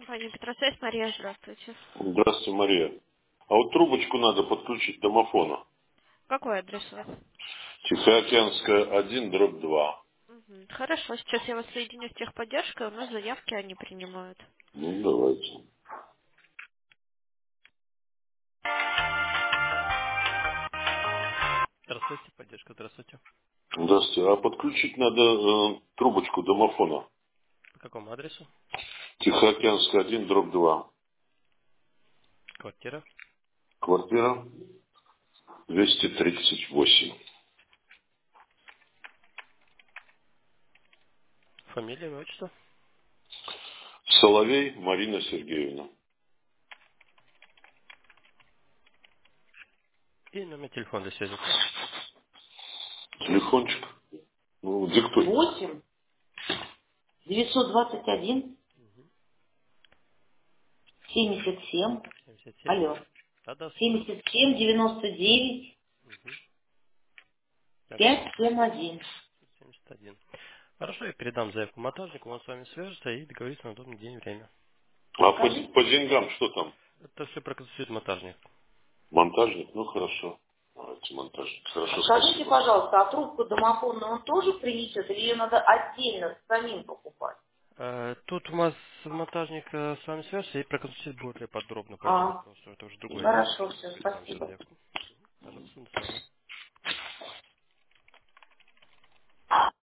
Компания Петросвязь, Мария, здравствуйте. Здравствуйте, Мария. А вот трубочку надо подключить к домофону. Какой адрес у вас? Тихоокеанская 1, дробь 2. Мгм. Хорошо, сейчас я вас соединю с техподдержкой, у нас заявки они принимают. Ну, давайте. Здравствуйте, поддержка, здравствуйте. Здравствуйте. А подключить надо трубочку домофона. По какому адресу? Тихоокеанская 1, дробь 2. Квартира. Квартира 238. Фамилия, имя, отчество. Соловей Марина Сергеевна. И номер телефона для связи указан. Телефончик. Ну, диктуй. 8 921 77. 77. Алло. Да-да, слушаю. 77 99 Угу. Дальше. 571. 71. Хорошо, я передам заявку монтажнику, он с вами свяжется и договорится на удобный день и время. А Скажите, по деньгам что там? Это все проконсультирует монтажник. Монтажник? Ну, хорошо. Давайте монтажник. Хорошо, скажите, спасибо. пожалуйста, а трубку домофонную он тоже принесет или ее надо отдельно самим покупать? Тут у нас монтажник с вами свяжется и проконсультирует более подробно по этому А, вопросу. Это уже другой этап. хорошо, все, Передам сейчас спасибо. заявку. Пожалуйста, до свидания.